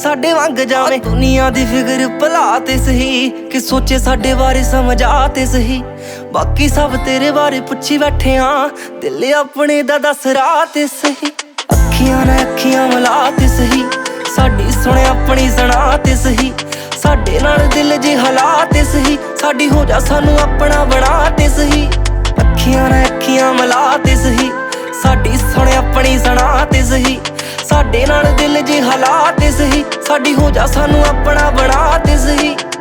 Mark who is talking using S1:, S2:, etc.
S1: ਸਾਡੇ ਵਾਂਗ ਜਾਵੇਂ। ਦੁਨੀਆ ਦੀ ਫਿਕਰ ਭਲਾ ਤੇ ਸਹੀ, ਕਿ ਸੋਚੇ ਸਾਡੇ ਬਾਰੇ ਸਮਝਾ ਤੇ ਸਹੀ। ਬਾਕੀ ਸਭ ਤੇਰੇ ਬਾਰੇ ਪੁੱਛੀ ਬੈਠੇ ਆਂ, ਦਿਲ ਆਪਣੇ ਦਾ ਦੱਸ ਰਾਹ ਤੇ ਸਹੀ। ਅੱਖੀਆਂ ਨਾਲ ਅੱਖੀਆਂ ਮਿਲਾ ਤੇ ਸਹੀ, ਸਾਡੀ ਸੁਣੇ ਆਪਣੀ ਸੁਣਾ ਤੇ ਸਹੀ। ਸਾਡੇ ਨਾਲ ਦਿਲ ਜੇ ਹਾਲਾਤ ਤੇ ਸਹੀ, ਸਾਡੀ ਹੋ ਜਾ ਸਾਨੂੰ ਆਪਣਾ ਬਣਾ ਤੇ ਸਹੀ। ਅੱਖੀਆਂ ਨਾਲ ਅੱਖੀਆਂ ਮਿਲਾ ਤੇ ਸਹੀ, ਸਾਡੀ ਸੁਣੇ ਆਪਣੀ ਸੁਣਾ ਤੇ ਸਹੀ। ਸਾਡੇ ਨਾਲ ਦਿਲ ਜੇ ਹਾਲਾਤ ਤੇ ਸਹੀ, ਸਾਡੀ ਹੋ ਜਾ ਸਾਨੂੰ ਆਪਣਾ ਬਣਾ ਤੇ ਸਹੀ।